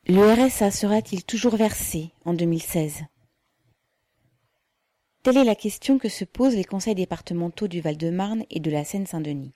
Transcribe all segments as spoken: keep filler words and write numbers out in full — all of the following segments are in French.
Le R S A sera-t-il toujours versé en deux mille seize ? Telle est la question que se posent les conseils départementaux du Val-de-Marne et de la Seine-Saint-Denis.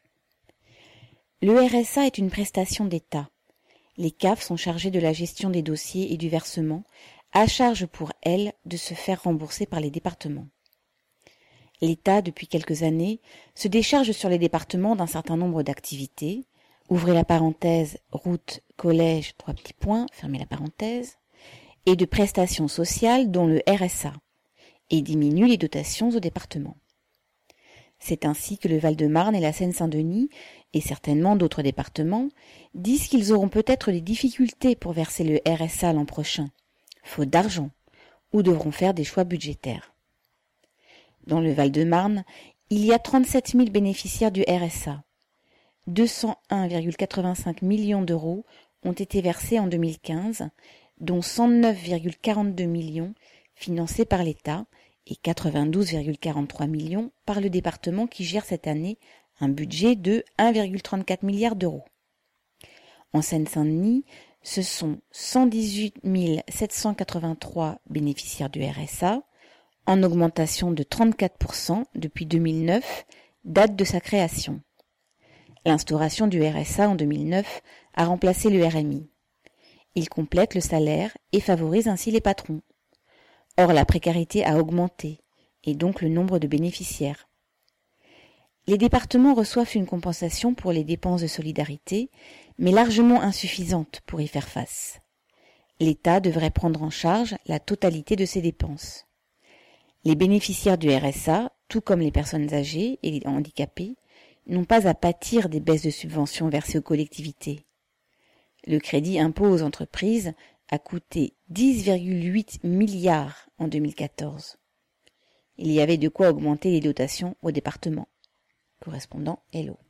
Le R S A est une prestation d'État. Les C A F sont chargés de la gestion des dossiers et du versement, à charge pour elles de se faire rembourser par les départements. L'État, depuis quelques années, se décharge sur les départements d'un certain nombre d'activités, ouvrez la parenthèse, route, collège, trois petits points, fermez la parenthèse, et de prestations sociales dont le R S A, et diminue les dotations aux départements. C'est ainsi que le Val-de-Marne et la Seine-Saint-Denis, et certainement d'autres départements, disent qu'ils auront peut-être des difficultés pour verser le R S A l'an prochain, faute d'argent, ou devront faire des choix budgétaires. Dans le Val-de-Marne, il y a trente-sept mille bénéficiaires du R S A. deux cent un virgule quatre-vingt-cinq millions d'euros ont été versés en deux mille quinze, dont cent neuf virgule quarante-deux millions financés par l'État et quatre-vingt-douze virgule quarante-trois millions par le département qui gère cette année un budget de un virgule trente-quatre milliard d'euros. En Seine-Saint-Denis, ce sont cent dix-huit mille sept cent quatre-vingt-trois bénéficiaires du R S A, en augmentation de trente-quatre pour cent depuis deux mille neuf, date de sa création. L'instauration du R S A en deux mille neuf a remplacé le R M I. Il complète le salaire et favorise ainsi les patrons. Or, la précarité a augmenté, et donc le nombre de bénéficiaires. Les départements reçoivent une compensation pour les dépenses de solidarité, mais largement insuffisante pour y faire face. L'État devrait prendre en charge la totalité de ces dépenses. Les bénéficiaires du R S A, tout comme les personnes âgées et les handicapés, n'ont pas à pâtir des baisses de subventions versées aux collectivités. Le crédit impôt aux entreprises a coûté dix virgule huit milliards en deux mille quatorze. Il y avait de quoi augmenter les dotations aux départements. Correspondant Hello.